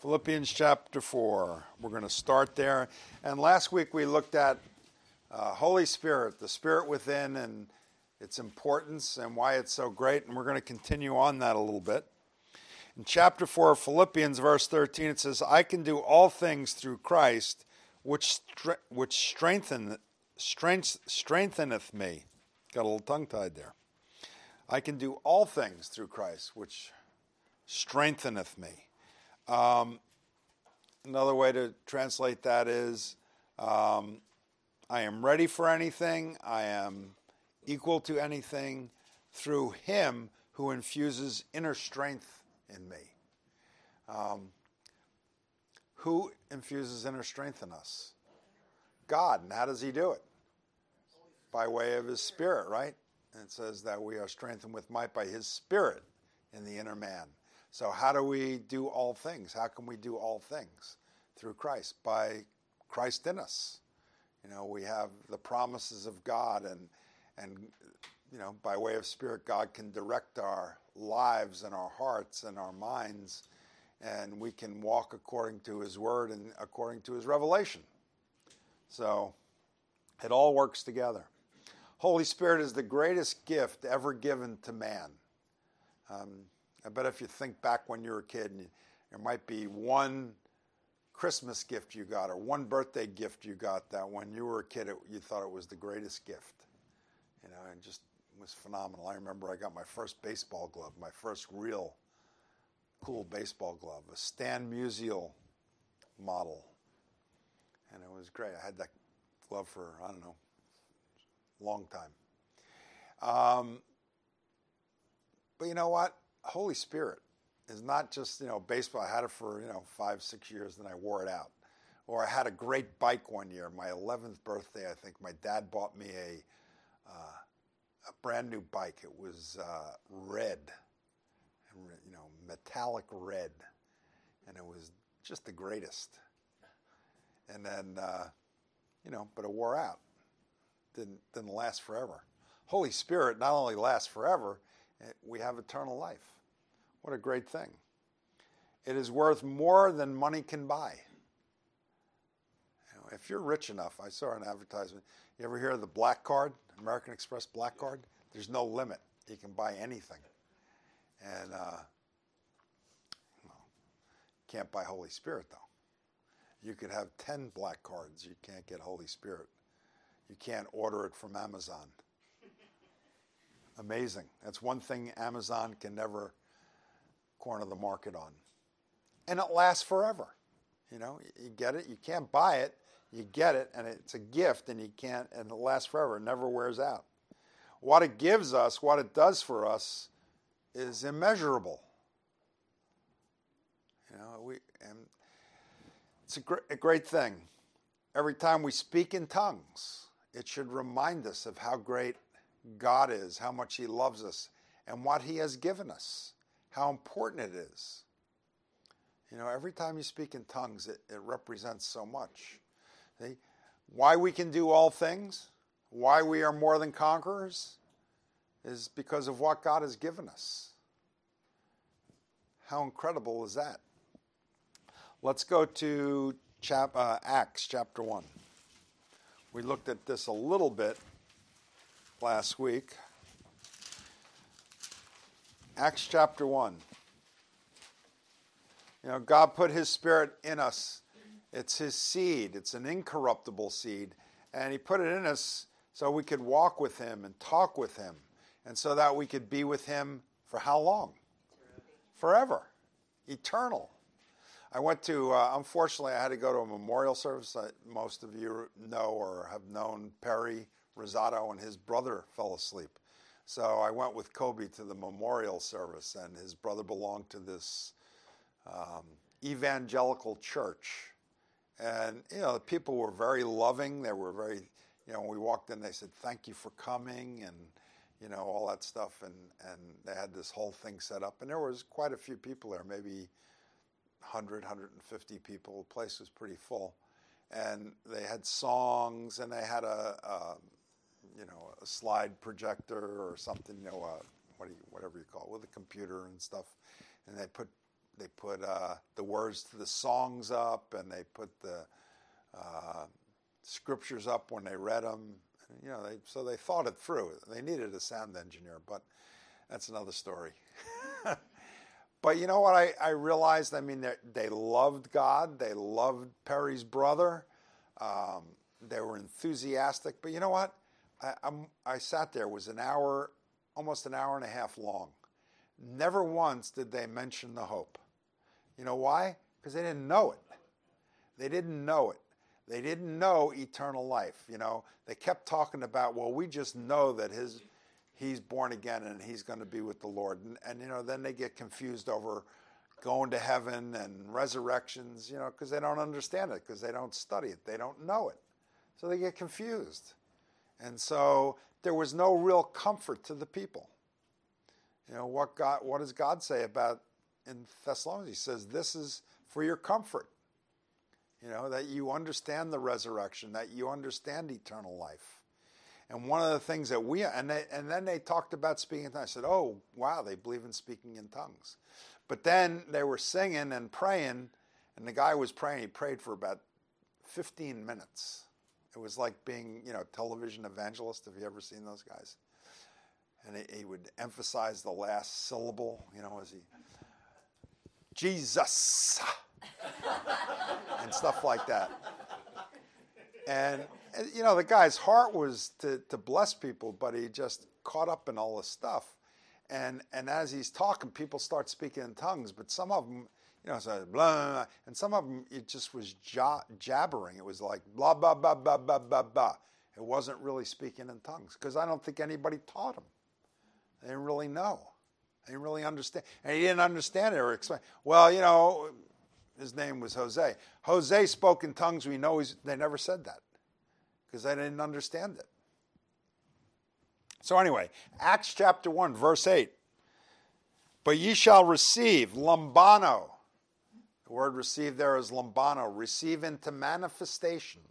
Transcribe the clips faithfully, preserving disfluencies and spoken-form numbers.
Philippians chapter four. We're going to start there. And last week we looked at uh, Holy Spirit, the Spirit within, and its importance and why it's so great. And we're going to continue on that a little bit. In chapter four of Philippians, verse thirteen, it says, I can do all things through Christ, which stre- which strengthen, strength, strengtheneth me. Got a little tongue-tied there. I can do all things through Christ, which strengtheneth me. Um, another way to translate that is, um, I am ready for anything. I am equal to anything through Him who infuses inner strength in me. Um, who infuses inner strength in us? God. And how does He do it? By way of His Spirit, right? And it says that we are strengthened with might by His Spirit in the inner man. So how do we do all things? How can we do all things? Through Christ, by Christ in us. You know, we have the promises of God, and, and you know, by way of Spirit, God can direct our lives and our hearts and our minds, and we can walk according to His Word and according to His revelation. So it all works together. Holy Spirit is the greatest gift ever given to man. Um, I bet if you think back when you were a kid, and you, there might be one Christmas gift you got or one birthday gift you got that when you were a kid, it, you thought it was the greatest gift. You know, it just was phenomenal. I remember I got my first baseball glove, my first real cool baseball glove, a Stan Musial model. And it was great. I had that glove for, I don't know, a long time. Um, but you know what? Holy Spirit is not just, you know, baseball. I had it for, you know, five, six years, then I wore it out. Or I had a great bike one year, my eleventh birthday, I think. My dad bought me a uh, a brand new bike. It was uh, red, you know, metallic red. And it was just the greatest. And then, uh, you know, but it wore out. Didn't, didn't last forever. Holy Spirit not only lasts forever, we have eternal life. What a great thing. It is worth more than money can buy. You know, if you're rich enough, I saw an advertisement. You ever hear of the Black Card, American Express Black Card? There's no limit. You can buy anything. And uh, well, can't buy Holy Spirit, though. You could have ten Black Cards. You can't get Holy Spirit. You can't order it from Amazon. Amazing. That's one thing Amazon can never corner the market on. And it lasts forever. You know, you get it, you can't buy it, you get it, and it's a gift, and you can't, and it lasts forever. It never wears out. What it gives us, what it does for us, is immeasurable. You know, we and it's a great, a great thing. Every time we speak in tongues, it should remind us of how great God is, how much He loves us, and what He has given us, how important it is. You know, every time you speak in tongues, it, it represents so much. See? Why we can do all things, why we are more than conquerors, is because of what God has given us. How incredible is that? Let's go to chap, uh, Acts chapter one. We looked at this a little bit last week. Acts chapter one. You know, God put His Spirit in us. It's His seed. It's an incorruptible seed. And He put it in us so we could walk with Him and talk with Him. And so that we could be with Him for how long? Forever. Eternal. I went to, uh, unfortunately, I had to go to a memorial service. Uh, most of you know or have known Perry Rosato, and his brother fell asleep. So I went with Kobe to the memorial service, and his brother belonged to this um, evangelical church. And, you know, the people were very loving. They were very, you know, when we walked in, they said, thank you for coming, and, you know, all that stuff. And, and they had this whole thing set up. And there was quite a few people there, maybe one hundred, one hundred fifty people. The place was pretty full. And they had songs, and they had a, a you know, a slide projector or something, you know, uh, what do you, whatever you call it, with a computer and stuff. And they put they put uh, the words to the songs up, and they put the uh, scriptures up when they read them. You know, they, so they thought it through. They needed a sound engineer, but that's another story. But you know what I, I realized? I mean, they loved God. They loved Perry's brother. Um, they were enthusiastic. But you know what? I, I'm, I sat there. It was an hour, almost an hour and a half long. Never once did they mention the hope. You know why? Because they didn't know it. They didn't know it. They didn't know eternal life. You know, they kept talking about, well, we just know that his he's born again and he's going to be with the Lord. And, and, you know, then they get confused over going to heaven and resurrections, you know, because they don't understand it, because they don't study it. They don't know it. So they get confused. And so there was no real comfort to the people. You know, what God, what does God say about in Thessalonians? He says, this is for your comfort. You know, that you understand the resurrection, that you understand eternal life. And one of the things that we, and they, and then they talked about speaking in tongues. I said, oh, wow, they believe in speaking in tongues. But then they were singing and praying, and the guy was praying. He prayed for about fifteen minutes. It was like being, you know, television evangelist. Have you ever seen those guys? And he, he would emphasize the last syllable, you know, as he, Jesus, and stuff like that. And, you know, the guy's heart was to, to bless people, but he just caught up in all this stuff. And and as he's talking, people start speaking in tongues, but some of them, you know, it's like blah, blah, blah, and some of them, it just was ja- jabbering. It was like blah, blah, blah, blah, blah, blah, blah. It wasn't really speaking in tongues, because I don't think anybody taught him. They didn't really know. They didn't really understand. And he didn't understand it or explain. Well, you know, his name was Jose. Jose spoke in tongues. We know he's, they never said that because they didn't understand it. So anyway, Acts chapter one, verse eight. But ye shall receive, lambano. The word receive there is lambano. Receive into manifestation.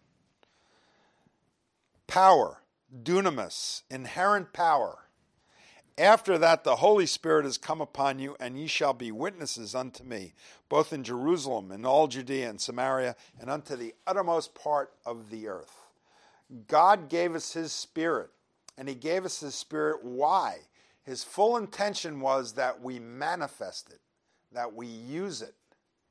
Power, dunamis, inherent power. After that, the Holy Spirit has come upon you, and ye shall be witnesses unto me, both in Jerusalem, and all Judea and Samaria, and unto the uttermost part of the earth. God gave us his Spirit, and he gave us his Spirit. Why? His full intention was that we manifest it, that we use it.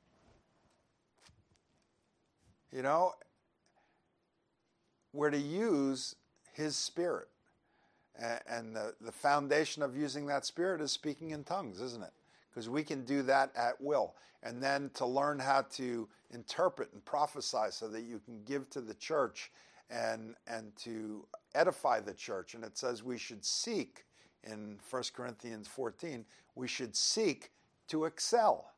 You know, we're to use his Spirit. And the, the foundation of using that Spirit is speaking in tongues, isn't it? Because we can do that at will. And then to learn how to interpret and prophesy so that you can give to the church and, and to edify the church. And it says we should seek, in First Corinthians fourteen, we should seek to excel.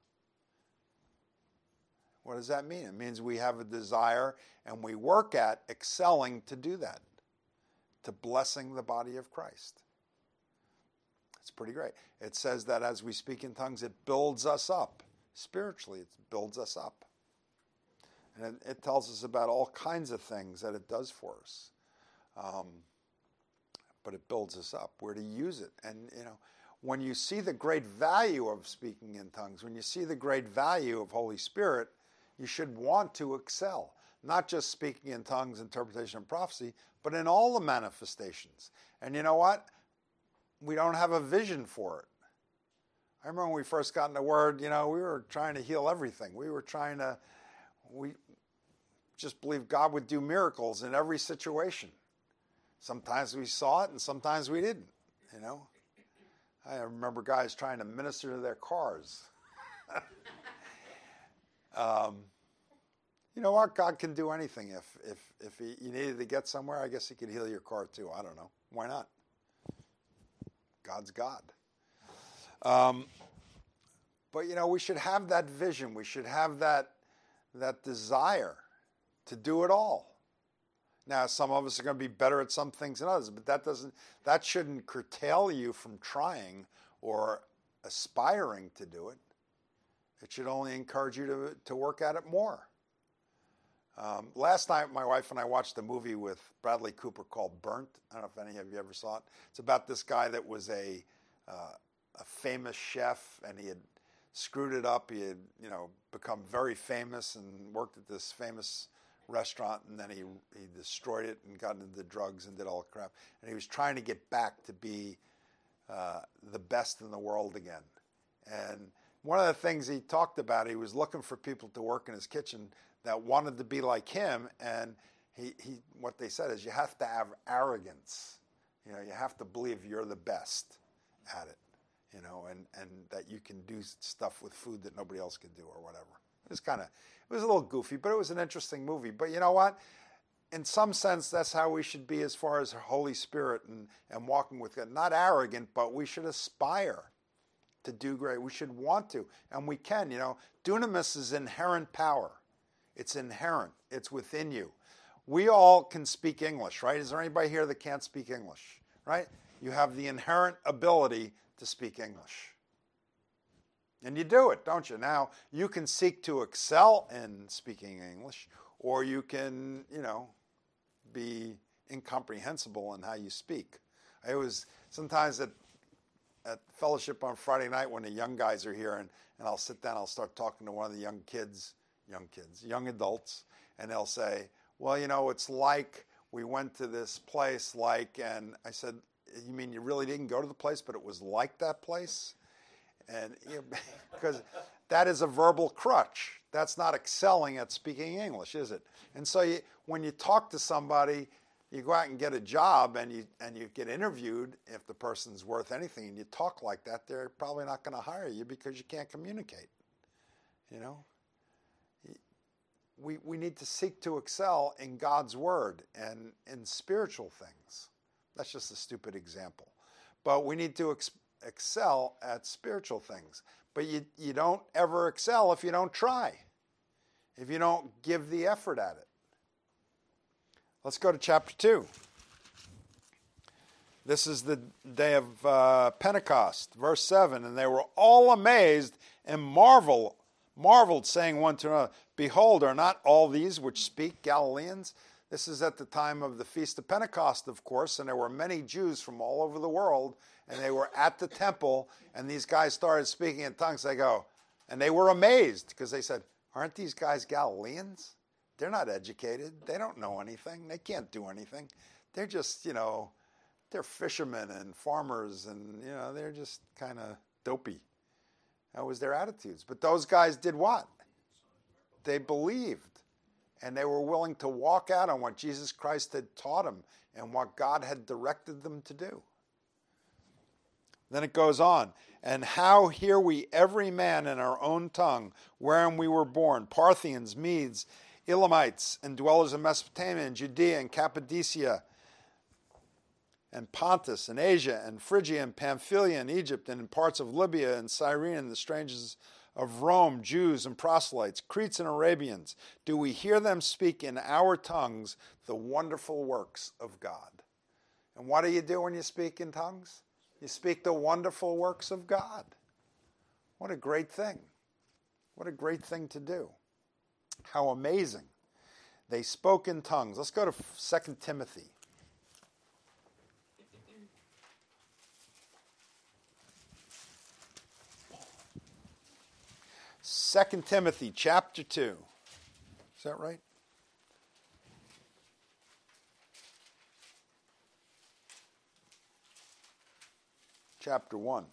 What does that mean? It means we have a desire and we work at excelling to do that, to blessing the body of Christ. It's pretty great. It says that as we speak in tongues, it builds us up. Spiritually, it builds us up. And it, it tells us about all kinds of things that it does for us. Um, but it builds us up. We're to use it. And, you know, when you see the great value of speaking in tongues, when you see the great value of Holy Spirit, you should want to excel. Not just speaking in tongues, interpretation, and prophecy, but in all the manifestations. And you know what? We don't have a vision for it. I remember when we first got in the Word, you know, we were trying to heal everything. We were trying to, we just believed God would do miracles in every situation. Sometimes we saw it and sometimes we didn't, you know. I remember guys trying to minister to their cars. um, You know what? God can do anything. If if if he, you needed to get somewhere, I guess he could heal your car too. I don't know. Why not? God's God. Um, but, you know, we should have that vision. We should have that that desire to do it all. Now, some of us are going to be better at some things than others, but that doesn't that shouldn't curtail you from trying or aspiring to do it. It should only encourage you to to work at it more. Um, last night, my wife and I watched a movie with Bradley Cooper called Burnt. I don't know if any of you ever saw it. It's about this guy that was a uh, a famous chef, and he had screwed it up. He had, you know, become very famous and worked at this famous restaurant, and then he he destroyed it and got into drugs and did all the crap. And he was trying to get back to be uh, the best in the world again. And one of the things he talked about, he was looking for people to work in his kitchen that wanted to be like him. And he, he what they said is you have to have arrogance. You know, you have to believe you're the best at it, you know, and, and that you can do stuff with food that nobody else can do or whatever. It was kind of, it was a little goofy, but it was an interesting movie. But you know what? In some sense, that's how we should be as far as Holy Spirit and, and walking with God. Not arrogant, but we should aspire to do great. We should want to, and we can. You know, dunamis is inherent power. It's inherent. It's within you. We all can speak English, right? Is there anybody here that can't speak English, right? You have the inherent ability to speak English. And you do it, don't you? Now, you can seek to excel in speaking English, or you can, you know, be incomprehensible in how you speak. I was sometimes at at fellowship on Friday night when the young guys are here, and, and I'll sit down, I'll start talking to one of the young kids, young kids, young adults, and they'll say, well, you know, it's like we went to this place like, and I said, you mean you really didn't go to the place, but it was like that place? And you know, because that is a verbal crutch. That's not excelling at speaking English, is it? And so you, when you talk to somebody, you go out and get a job and you and you get interviewed, if the person's worth anything, and you talk like that, they're probably not going to hire you because you can't communicate. You know? We, we need to seek to excel in God's word and in spiritual things. That's just a stupid example. But we need to ex- excel at spiritual things. But you, you don't ever excel if you don't try, if you don't give the effort at it. Let's go to chapter two. This is the day of uh, Pentecost, verse seven. And they were all amazed and marvel, marveled, saying one to another, behold, are not all these which speak Galileans? This is at the time of the Feast of Pentecost, of course, and there were many Jews from all over the world, and they were at the temple, and these guys started speaking in tongues. They go, and they were amazed, because they said, aren't these guys Galileans? They're not educated. They don't know anything. They can't do anything. They're just, you know, they're fishermen and farmers, and, you know, they're just kind of dopey. That was their attitudes. But those guys did what? They believed. And they were willing to walk out on what Jesus Christ had taught them and what God had directed them to do. Then it goes on. And how hear we every man in our own tongue, wherein we were born, Parthians, Medes, Elamites, and dwellers in Mesopotamia, and Judea, and Cappadocia, and Pontus, and Asia, and Phrygia, and Pamphylia, and Egypt, and in parts of Libya, and Cyrene, and the strangers of Rome, Jews and proselytes, Cretes and Arabians, do we hear them speak in our tongues the wonderful works of God? And what do you do when you speak in tongues? You speak the wonderful works of God. What a great thing. What a great thing to do. How amazing. They spoke in tongues. Let's go to Second Timothy. Second Timothy chapter two. Is that right? Chapter one.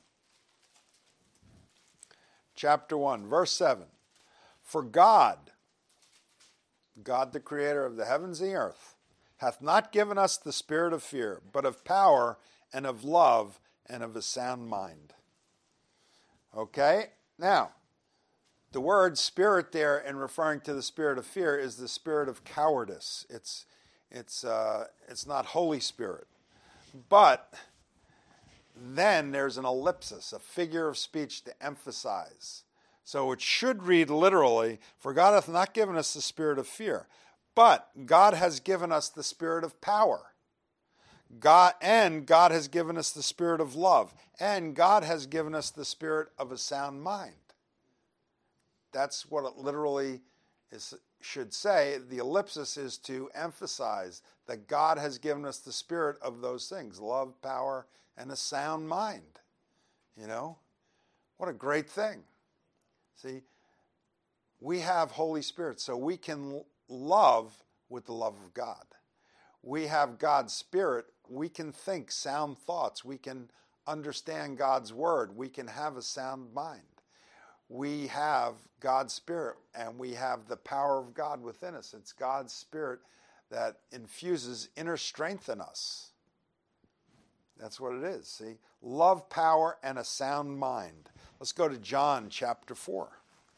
Chapter one, verse seven. For God, God the creator of the heavens and the earth, hath not given us the spirit of fear, but of power and of love and of a sound mind. Okay? Now, the word spirit there, in referring to the spirit of fear, is the spirit of cowardice. It's it's uh, it's not Holy Spirit. But then there's an ellipsis, a figure of speech to emphasize. So it should read literally, for God hath not given us the spirit of fear, but God has given us the spirit of power. God and God has given us the spirit of love, and God has given us the spirit of a sound mind. That's what it literally is, should say. The ellipsis is to emphasize that God has given us the spirit of those things, love, power, and a sound mind. You know, what a great thing. See, we have Holy Spirit, so we can love with the love of God. We have God's Spirit. We can think sound thoughts. We can understand God's Word. We can have a sound mind. We have God's Spirit, and we have the power of God within us. It's God's Spirit that infuses inner strength in us. That's what it is, see? Love, power, and a sound mind. Let's go to John chapter four.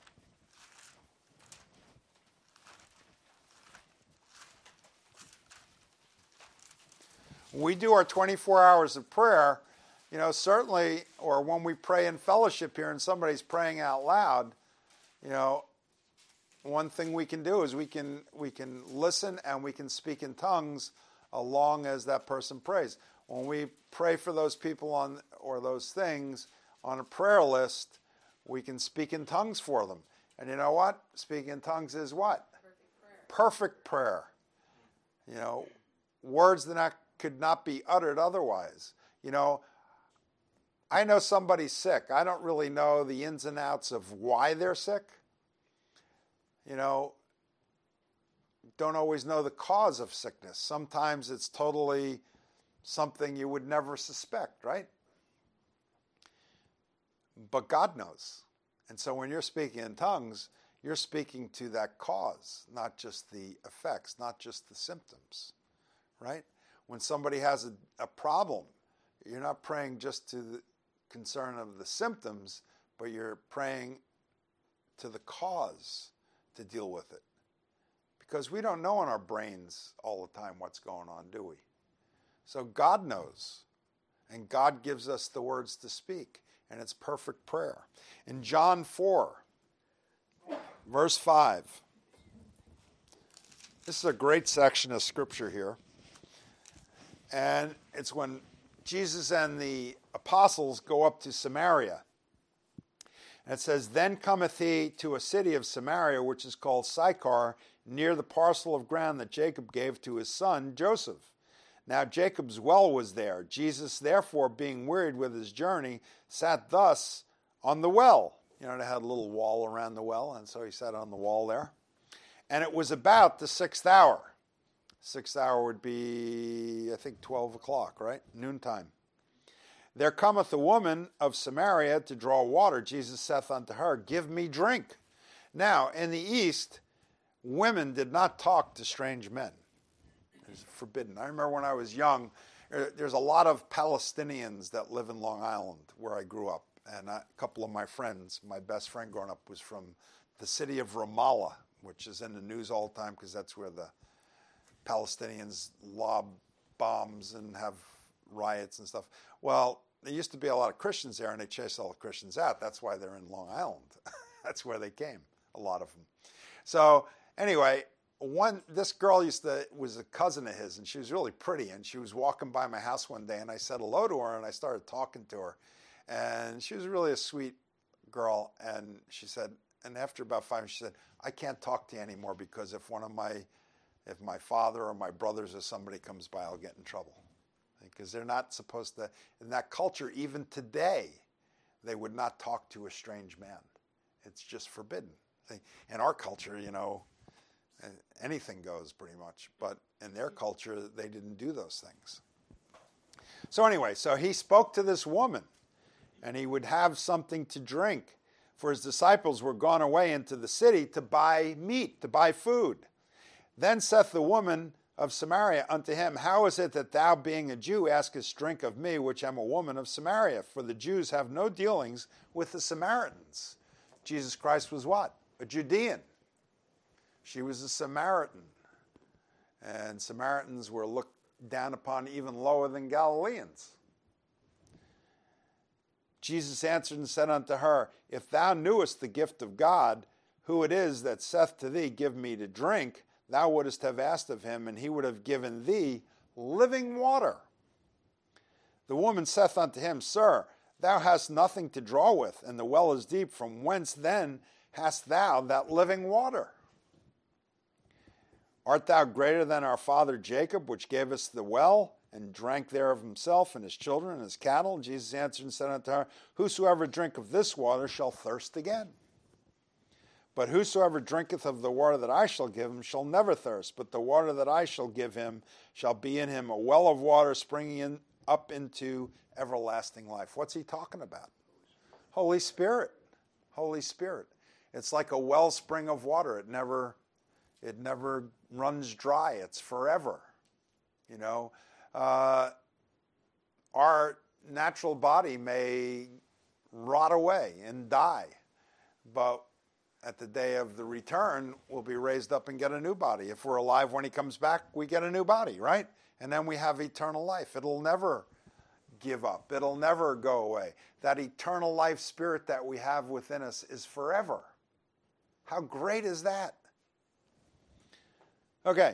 When we do our twenty-four hours of prayer, you know, certainly, or when we pray in fellowship here and somebody's praying out loud, you know, one thing we can do is we can we can listen and we can speak in tongues along as that person prays. When we pray for those people on or those things on a prayer list, we can speak in tongues for them. And you know what? Speaking in tongues is what? Perfect prayer. Perfect prayer. You know, words that not, could not be uttered otherwise. You know, I know somebody's sick. I don't really know the ins and outs of why they're sick. You know, don't always know the cause of sickness. Sometimes it's totally something you would never suspect, right? But God knows. And so when you're speaking in tongues, you're speaking to that cause, not just the effects, not just the symptoms, right? When somebody has a, a problem, you're not praying just to the concern of the symptoms, but you're praying to the cause to deal with it. Because we don't know in our brains all the time what's going on, do we? So God knows, and God gives us the words to speak, and it's perfect prayer. In John four, verse five, this is a great section of scripture here, and it's when Jesus and the apostles go up to Samaria. And it says, "Then cometh he to a city of Samaria, which is called Sychar, near the parcel of ground that Jacob gave to his son Joseph. Now Jacob's well was there. Jesus, therefore, being wearied with his journey, sat thus on the well." You know, they had a little wall around the well, and so he sat on the wall there. "And it was about the sixth hour." Sixth hour would be, I think, twelve o'clock, right? Noontime. "There cometh a woman of Samaria to draw water. Jesus saith unto her, Give me drink. Now, in the East, women did not talk to strange men. It was forbidden. I remember when I was young, there's a lot of Palestinians that live in Long Island, where I grew up. And a couple of my friends, my best friend growing up was from the city of Ramallah, which is in the news all the time because that's where the Palestinians lob bombs and have riots and stuff. Well, there used to be a lot of Christians there, and they chased all the Christians out. That's why they're in Long Island. That's where they came, a lot of them. So anyway, one this girl used to was a cousin of his, and she was really pretty. And she was walking by my house one day, and I said hello to her, and I started talking to her, and she was really a sweet girl. And she said, and after about five minutes, she said, "I can't talk to you anymore because if one of my If my father or my brothers or somebody comes by, I'll get in trouble." Because they're not supposed to, in that culture, even today, they would not talk to a strange man. It's just forbidden. In our culture, you know, anything goes pretty much. But in their culture, they didn't do those things. So anyway, so he spoke to this woman, and he would have something to drink, for his disciples were gone away into the city to buy meat, to buy food. Then saith the woman of Samaria unto him, How is it that thou, being a Jew, askest drink of me, which am a woman of Samaria? For the Jews have no dealings with the Samaritans. Jesus Christ was what? A Judean. She was a Samaritan. And Samaritans were looked down upon even lower than Galileans. Jesus answered and said unto her, If thou knewest the gift of God, who it is that saith to thee, Give me to drink, thou wouldest have asked of him, and he would have given thee living water. The woman saith unto him, Sir, thou hast nothing to draw with, and the well is deep. From whence then hast thou that living water? Art thou greater than our father Jacob, which gave us the well, and drank there of himself, and his children, and his cattle? And Jesus answered and said unto her, Whosoever drink of this water shall thirst again. But whosoever drinketh of the water that I shall give him shall never thirst, but the water that I shall give him shall be in him a well of water springing in, up into everlasting life. What's he talking about? Holy Spirit. Holy Spirit. It's like a wellspring of water. It never, it never runs dry. It's forever. You know, uh, our natural body may rot away and die, but at the day of the return, we'll be raised up and get a new body. If we're alive when he comes back, we get a new body, right? And then we have eternal life. It'll never give up. It'll never go away. That eternal life spirit that we have within us is forever. How great is that? Okay.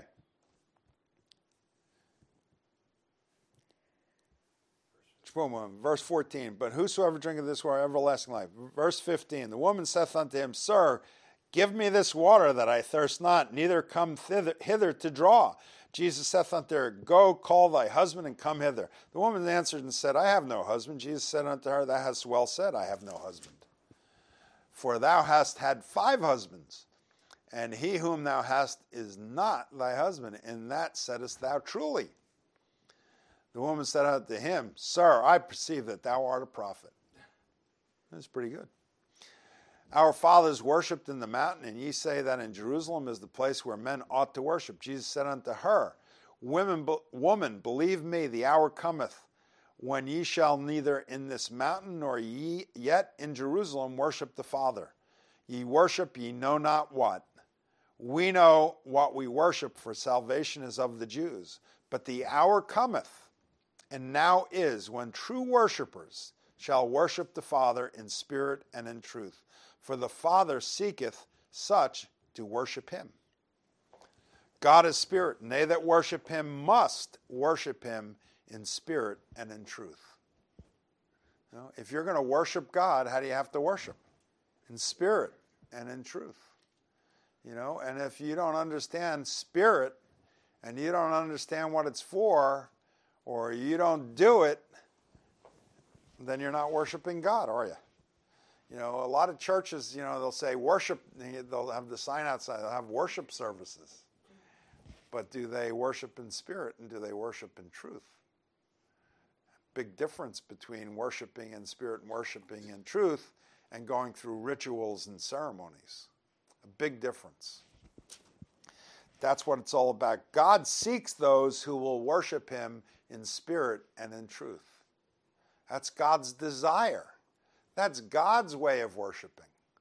Verse fourteen, but whosoever drinketh this water, everlasting life. Verse fifteen, the woman saith unto him, Sir, give me this water that I thirst not, neither come thither, hither to draw. Jesus saith unto her, Go, call thy husband, and come hither. The woman answered and said, I have no husband. Jesus said unto her, Thou hast well said, I have no husband. For thou hast had five husbands, and he whom thou hast is not thy husband. In that saidst thou truly. The woman said unto him, Sir, I perceive that thou art a prophet. That's pretty good. Our fathers worshipped in the mountain, and ye say that in Jerusalem is the place where men ought to worship. Jesus said unto her, Women, Woman, believe me, the hour cometh when ye shall neither in this mountain nor ye yet in Jerusalem worship the Father. Ye worship ye know not what. We know what we worship, for salvation is of the Jews. But the hour cometh, and now is, when true worshipers shall worship the Father in spirit and in truth. For the Father seeketh such to worship him. God is spirit, and they that worship him must worship him in spirit and in truth. You know, if you're going to worship God, how do you have to worship? In spirit and in truth. You know, and if you don't understand spirit, and you don't understand what it's for, or you don't do it, then you're not worshiping God, are you? You know, a lot of churches, you know, they'll say worship, they'll have the sign outside, they'll have worship services. But do they worship in spirit and do they worship in truth? Big difference between worshiping in spirit and worshiping in truth and going through rituals and ceremonies. A big difference. That's what it's all about. God seeks those who will worship him in spirit and in truth. That's God's desire. That's God's way of worshiping.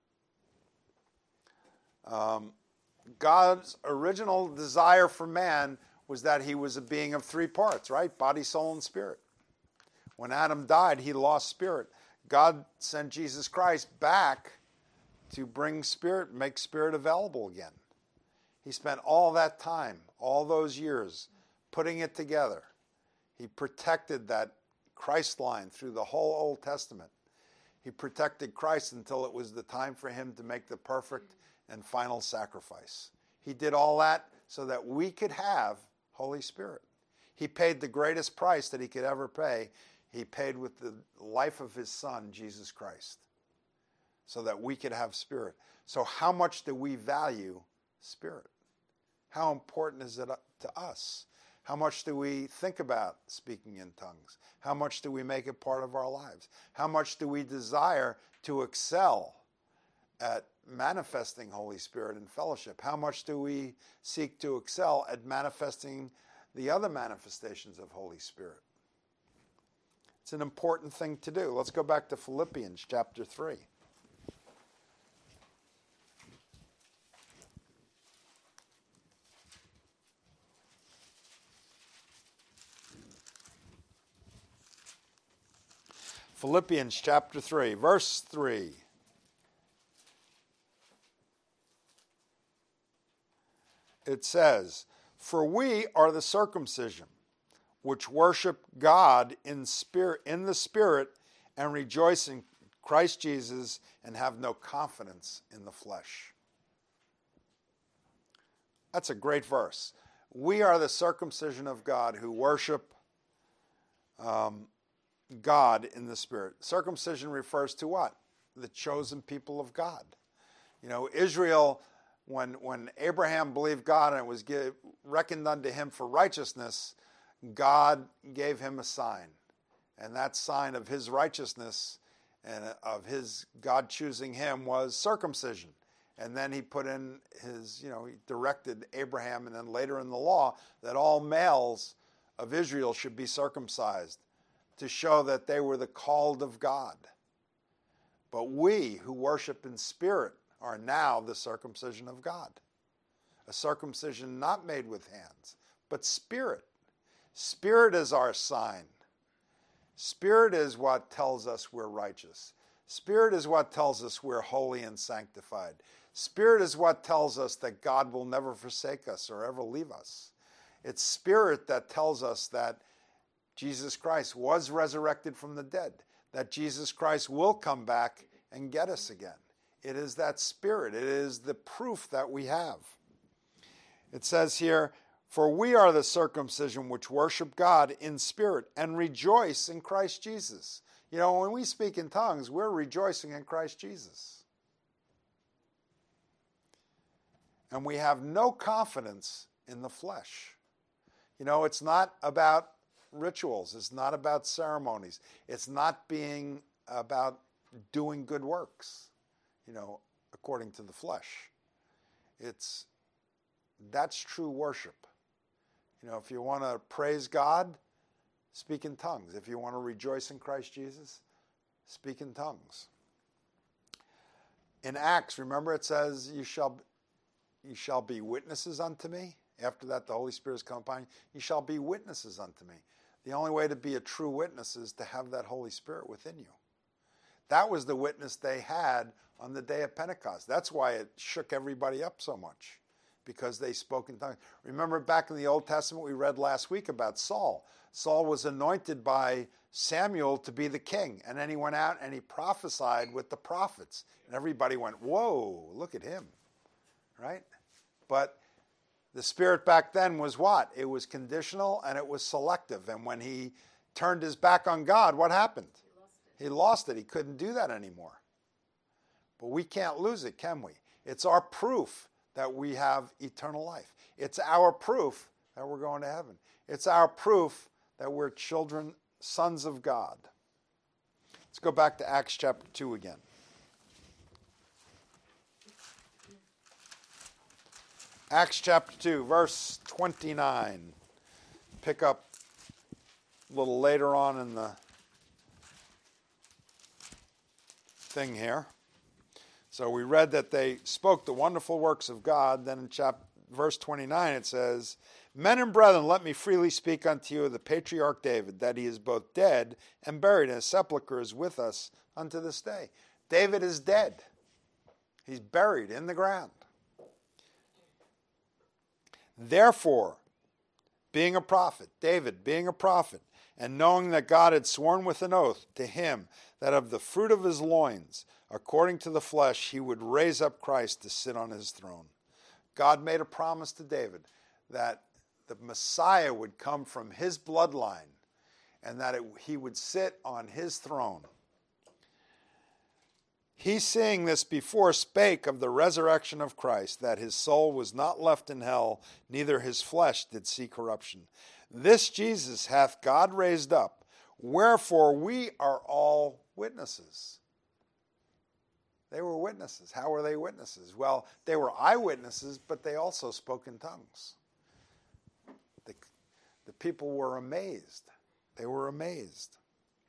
Um, God's original desire for man was that he was a being of three parts, right? Body, soul, and spirit. When Adam died, he lost spirit. God sent Jesus Christ back to bring spirit, make spirit available again. He spent all that time, all those years, putting it together. He protected that Christ line through the whole Old Testament. He protected Christ until it was the time for him to make the perfect and final sacrifice. He did all that so that we could have Holy Spirit. He paid the greatest price that he could ever pay. He paid with the life of his Son, Jesus Christ, so that we could have Spirit. So how much do we value Spirit? How important is it to us? How much do we think about speaking in tongues? How much do we make it part of our lives? How much do we desire to excel at manifesting Holy Spirit in fellowship? How much do we seek to excel at manifesting the other manifestations of Holy Spirit? It's an important thing to do. Let's go back to Philippians chapter three. Philippians chapter three, verse three. It says, For we are the circumcision, which worship God in spirit, in the Spirit, and rejoice in Christ Jesus, and have no confidence in the flesh. That's a great verse. We are the circumcision of God who worship um, God in the Spirit. Circumcision refers to what? The chosen people of God. You know, Israel, when when Abraham believed God and it was give, reckoned unto him for righteousness, God gave him a sign. And that sign of his righteousness and of his God choosing him was circumcision. And then he put in his, you know, he directed Abraham and then later in the law that all males of Israel should be circumcised to show that they were the called of God. But we who worship in spirit are now the circumcision of God. A circumcision not made with hands, but spirit. Spirit is our sign. Spirit is what tells us we're righteous. Spirit is what tells us we're holy and sanctified. Spirit is what tells us that God will never forsake us or ever leave us. It's spirit that tells us that Jesus Christ was resurrected from the dead, that Jesus Christ will come back and get us again. It is that spirit. It is the proof that we have. It says here, for we are the circumcision which worship God in spirit and rejoice in Christ Jesus. You know, when we speak in tongues, we're rejoicing in Christ Jesus. And we have no confidence in the flesh. You know, it's not about rituals. It's not about ceremonies. It's not being about doing good works, you know, according to the flesh. It's, that's true worship. You know, if you want to praise God, speak in tongues. If you want to rejoice in Christ Jesus, speak in tongues. In Acts, remember it says, you shall, you shall be witnesses unto me. After that, the Holy Spirit is come upon you. You shall be witnesses unto me. The only way to be a true witness is to have that Holy Spirit within you. That was the witness they had on the day of Pentecost. That's why it shook everybody up so much, because they spoke in tongues. Remember back in the Old Testament, we read last week about Saul. Saul was anointed by Samuel to be the king. And then he went out and he prophesied with the prophets. And everybody went, whoa, look at him, right? But the Spirit back then was what? It was conditional and it was selective. And when he turned his back on God, what happened? He lost it. He lost it. He couldn't do that anymore. But we can't lose it, can we? It's our proof that we have eternal life. It's our proof that we're going to heaven. It's our proof that we're children, sons of God. Let's go back to Acts chapter two again. Acts chapter two, verse twenty-nine. Pick up a little later on in the thing here. So we read that they spoke the wonderful works of God. Then in chapter, verse twenty-nine it says, men and brethren, let me freely speak unto you of the patriarch David, that he is both dead and buried, and his sepulchre is with us unto this day. David is dead. He's buried in the ground. Therefore, being a prophet, David being a prophet, and knowing that God had sworn with an oath to him that of the fruit of his loins, according to the flesh, he would raise up Christ to sit on his throne. God made a promise to David that the Messiah would come from his bloodline and that it, he would sit on his throne. He, seeing this before, spake of the resurrection of Christ, that his soul was not left in hell, neither his flesh did see corruption. This Jesus hath God raised up, wherefore we are all witnesses. They were witnesses. How were they witnesses? Well, they were eyewitnesses, but they also spoke in tongues. The, the people were amazed. They were amazed.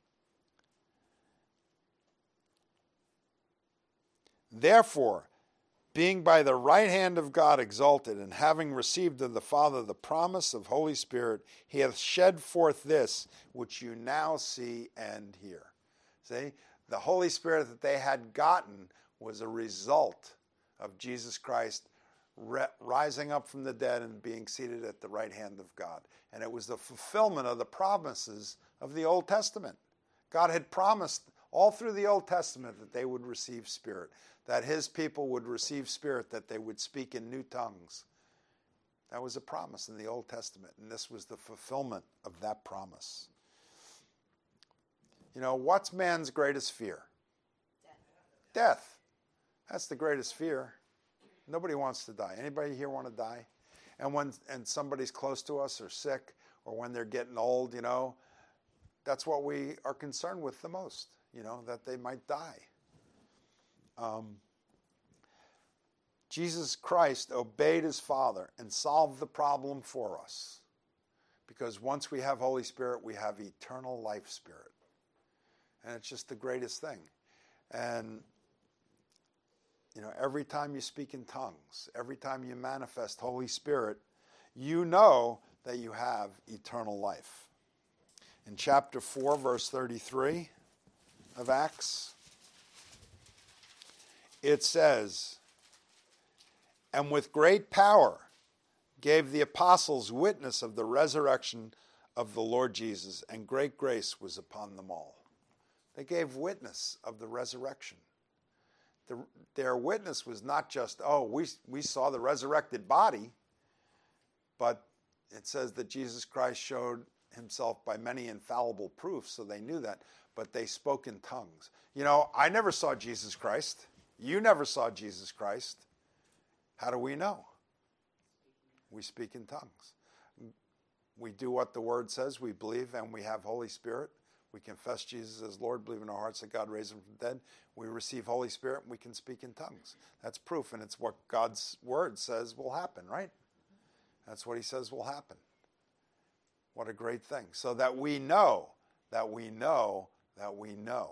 Therefore, being by the right hand of God exalted, and having received of the Father the promise of Holy Spirit, he hath shed forth this, which you now see and hear. See, the Holy Spirit that they had gotten was a result of Jesus Christ rising up from the dead and being seated at the right hand of God. And it was the fulfillment of the promises of the Old Testament. God had promised all through the Old Testament that they would receive Spirit, that his people would receive Spirit, that they would speak in new tongues. That was a promise in the Old Testament, and this was the fulfillment of that promise. You know, what's man's greatest fear? Death. Death. That's the greatest fear. Nobody wants to die. Anybody here want to die? And when and somebody's close to us or sick, or when they're getting old, you know, that's what we are concerned with the most, you know, that they might die. Um, Jesus Christ obeyed his Father and solved the problem for us. Because once we have Holy Spirit, we have eternal life spirit. And it's just the greatest thing. And, you know, every time you speak in tongues, every time you manifest Holy Spirit, you know that you have eternal life. In chapter four, verse thirty-three of Acts, it says, "And with great power gave the apostles witness of the resurrection of the Lord Jesus, and great grace was upon them all." They gave witness of the resurrection. The, their witness was not just, oh, we, we saw the resurrected body, but it says that Jesus Christ showed himself by many infallible proofs, so they knew that, but they spoke in tongues. You know, I never saw Jesus Christ. You never saw Jesus Christ. How do we know? We speak in tongues. We do what the Word says. We believe and we have Holy Spirit. We confess Jesus as Lord, believe in our hearts that God raised him from the dead. We receive Holy Spirit and we can speak in tongues. That's proof, and it's what God's Word says will happen, right? That's what he says will happen. What a great thing. So that we know, that we know, that we know.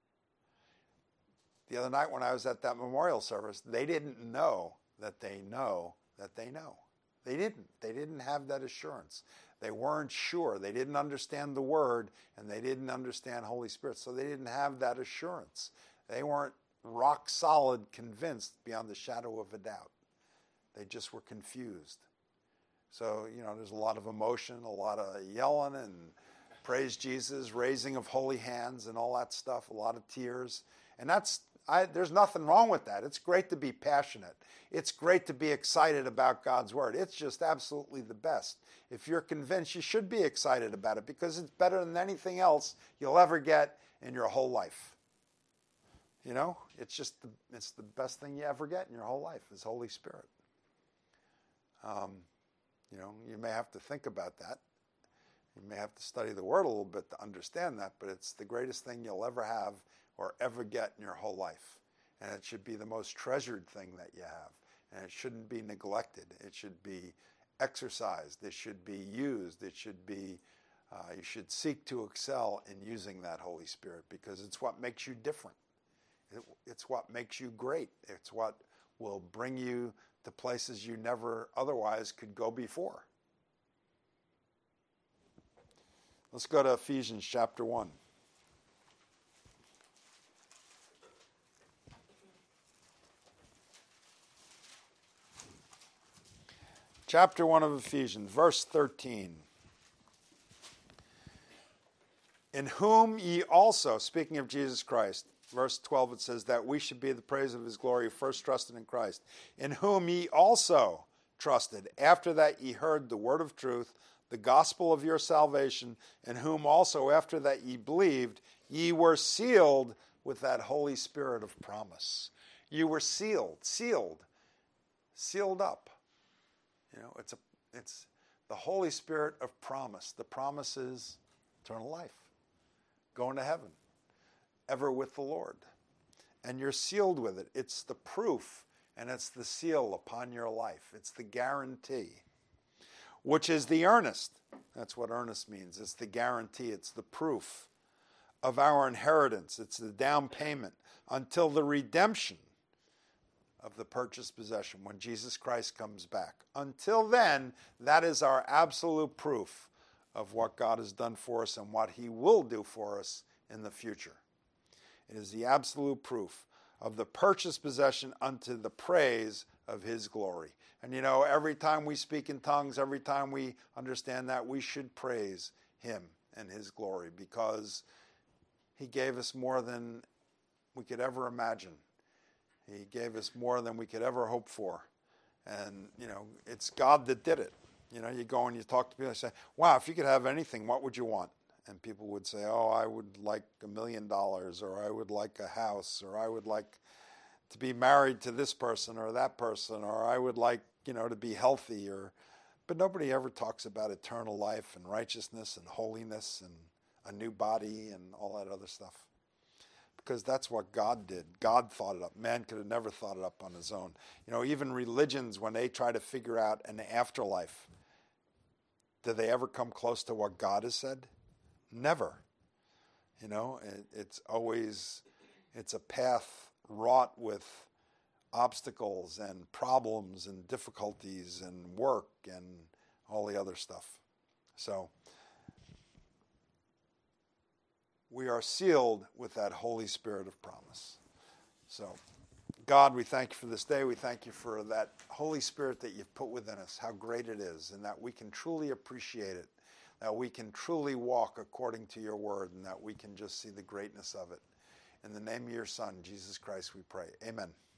The other night when I was at that memorial service, they didn't know that they know that they know. They didn't. They didn't have that assurance. They weren't sure. They didn't understand the Word, and they didn't understand Holy Spirit, so they didn't have that assurance. They weren't rock solid convinced beyond the shadow of a doubt. They just were confused. So, you know, there's a lot of emotion, a lot of yelling and praise Jesus, raising of holy hands and all that stuff, a lot of tears. And that's, I, there's nothing wrong with that. It's great to be passionate. It's great to be excited about God's Word. It's just absolutely the best. If you're convinced, you should be excited about it because it's better than anything else you'll ever get in your whole life. You know, it's just the, it's the best thing you ever get in your whole life is Holy Spirit. Um, you know, you may have to think about that. You may have to study the Word a little bit to understand that, but it's the greatest thing you'll ever have or ever get in your whole life. And it should be the most treasured thing that you have. And it shouldn't be neglected. It should be exercised. It should be used. It should be, uh, you should seek to excel in using that Holy Spirit because it's what makes you different. It, it's what makes you great. It's what will bring you to places you never otherwise could go before. Let's go to Ephesians chapter one. Chapter one of Ephesians, verse thirteen. In whom ye also, speaking of Jesus Christ, verse twelve, it says that we should be the praise of his glory, first trusted in Christ, in whom ye also trusted, after that ye heard the word of truth, the gospel of your salvation, in whom also after that ye believed, ye were sealed with that Holy Spirit of promise. You were sealed, sealed, sealed up. You know, it's a, it's the Holy Spirit of promise. The promise is eternal life, going to heaven, ever with the Lord. And you're sealed with it. It's the proof and it's the seal upon your life. It's the guarantee, which is the earnest. That's what earnest means. It's the guarantee. It's the proof of our inheritance. It's the down payment until the redemption of the purchased possession when Jesus Christ comes back. Until then, that is our absolute proof of what God has done for us and what he will do for us in the future. It is the absolute proof of the purchased possession unto the praise of his glory. And you know, every time we speak in tongues, every time we understand that, we should praise him and his glory because he gave us more than we could ever imagine. He gave us more than we could ever hope for. And, you know, it's God that did it. You know, you go and you talk to people and say, wow, if you could have anything, what would you want? And people would say, oh, I would like a million dollars, or I would like a house, or I would like to be married to this person or that person, or I would like, you know, to be healthy, or, but nobody ever talks about eternal life and righteousness and holiness and a new body and all that other stuff. Because that's what God did. God thought it up. Man could have never thought it up on his own. You know, even religions, when they try to figure out an afterlife, do they ever come close to what God has said? Never. You know, it, it's always, it's a path wrought with obstacles and problems and difficulties and work and all the other stuff. So, we are sealed with that Holy Spirit of promise. So, God, we thank you for this day. We thank you for that Holy Spirit that you've put within us, how great it is, and that we can truly appreciate it, that we can truly walk according to your word, and that we can just see the greatness of it. In the name of your Son, Jesus Christ, we pray. Amen.